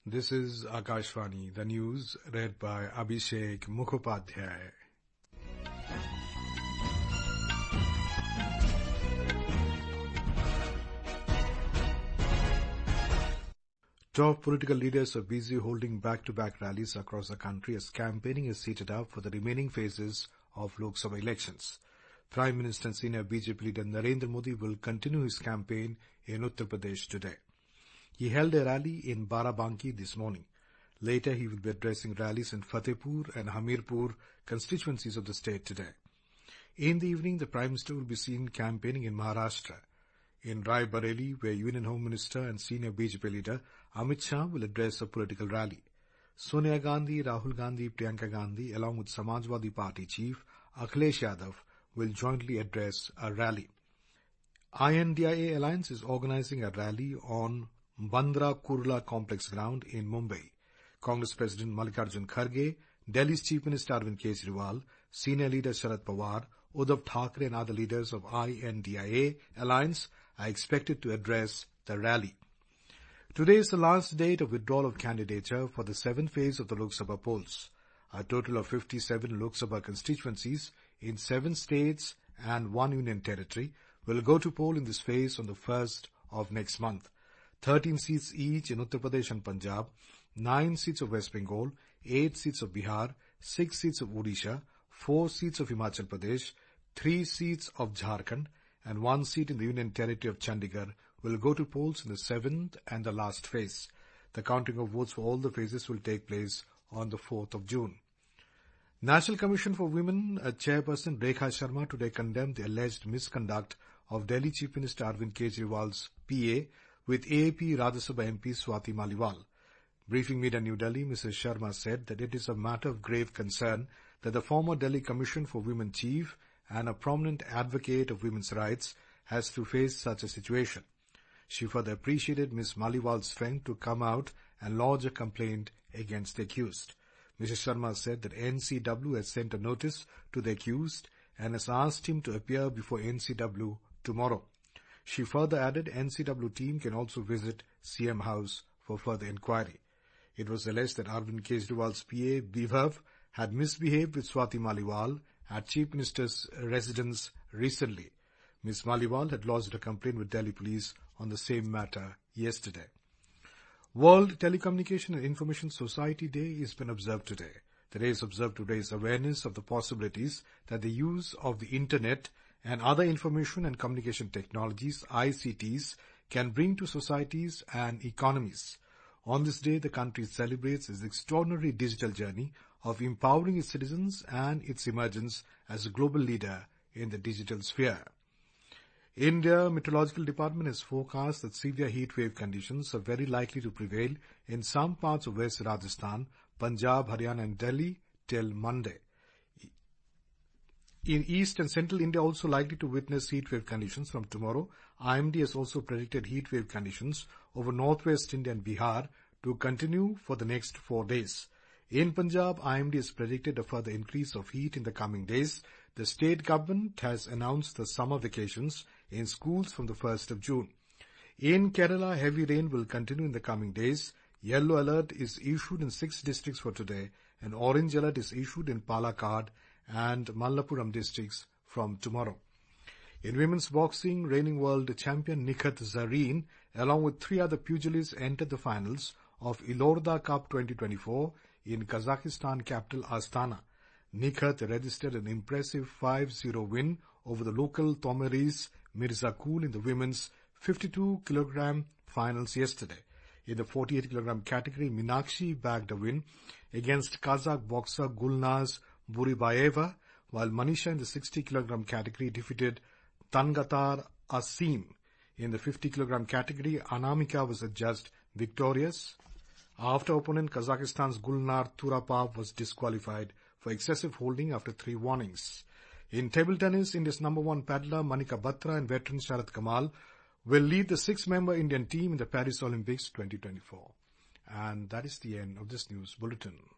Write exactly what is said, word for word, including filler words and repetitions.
This is Akashvani, the news read by Abhishek Mukhopadhyay. Top political leaders are busy holding back-to-back rallies across the country as campaigning is heated up for the remaining phases of Lok Sabha elections. Prime Minister and senior B J P leader Narendra Modi will continue his campaign in Uttar Pradesh today. He held a rally in Barabanki this morning. Later, he will be addressing rallies in Fatehpur and Hamirpur constituencies of the state today. In the evening, the Prime Minister will be seen campaigning in Maharashtra. In Rai Bareli, where Union Home Minister and senior B J P leader Amit Shah will address a political rally. Sonia Gandhi, Rahul Gandhi, Priyanka Gandhi, along with Samajwadi Party chief Akhilesh Yadav, will jointly address a rally. I N D I A Alliance is organizing a rally on Bandra Kurla Complex ground in Mumbai. Congress President Mallikarjun Kharge, Delhi's Chief Minister Arvind Kejriwal, senior leader Sharad Pawar, Uddhav Thackeray and other leaders of I N D I A Alliance are expected to address the rally. Today is the last date of withdrawal of candidature for the seventh phase of the Lok Sabha polls. A total of fifty-seven Lok Sabha constituencies in seven states and one union territory will go to poll in this phase on the first of next month. thirteen seats each in Uttar Pradesh and Punjab, nine seats of West Bengal, eight seats of Bihar, six seats of Odisha, four seats of Himachal Pradesh, three seats of Jharkhand, and one seat in the Union Territory of Chandigarh will go to polls in the seventh and the last phase. The counting of votes for all the phases will take place on the fourth of June. National Commission for Women uh, Chairperson Rekha Sharma today condemned the alleged misconduct of Delhi Chief Minister Arvind Kejriwal's P A with A A P Rajya Sabha M P Swati Maliwal. Briefing media New Delhi, Missus Sharma said that it is a matter of grave concern that the former Delhi Commission for Women chief and a prominent advocate of women's rights has to face such a situation. She further appreciated Miz Maliwal's strength to come out and lodge a complaint against the accused. Missus Sharma said that N C W has sent a notice to the accused and has asked him to appear before N C W tomorrow. She further added N C W team can also visit C M House for further inquiry. It was alleged that Arvind Kejriwal's P A, Bibhav, had misbehaved with Swati Maliwal at Chief Minister's residence recently. Miz Maliwal had lodged a complaint with Delhi police on the same matter yesterday. World Telecommunication and Information Society Day has been observed today. The day is observed to raise awareness of the possibilities that the use of the Internet and other information and communication technologies, I C Ts, can bring to societies and economies. On this day, the country celebrates its extraordinary digital journey of empowering its citizens and its emergence as a global leader in the digital sphere. India Meteorological Department has forecast that severe heat wave conditions are very likely to prevail in some parts of West Rajasthan, Punjab, Haryana and Delhi till Monday. In East and Central India also likely to witness heat wave conditions from tomorrow. I M D has also predicted heat wave conditions over Northwest India and Bihar to continue for the next four days. In Punjab, I M D has predicted a further increase of heat in the coming days. The state government has announced the summer vacations in schools from the first of June. In Kerala, heavy rain will continue in the coming days. Yellow alert is issued in six districts for today, and orange alert is issued in Palakkad and Malappuram districts from tomorrow. In women's boxing, reigning world champion Nikhat Zareen, along with three other pugilists, entered the finals of Ilorda Cup twenty twenty-four in Kazakhstan capital Astana. Nikhat registered an impressive five zero win over the local Tomiris Mirzakul in the women's fifty-two kilogram finals yesterday. In the forty-eight kilogram category, Meenakshi bagged a win against Kazakh boxer Gulnaz Buribayeva, while Manisha in the sixty kilogram category defeated Tangatar Asim. In the fifty kilogram category, Anamika was adjudged victorious after opponent Kazakhstan's Gulnar Turapov was disqualified for excessive holding after three warnings. In table tennis, India's number one paddler Manika Batra and veteran Sharad Kamal will lead the six-member Indian team in the Paris Olympics twenty twenty-four. And that is the end of this news bulletin.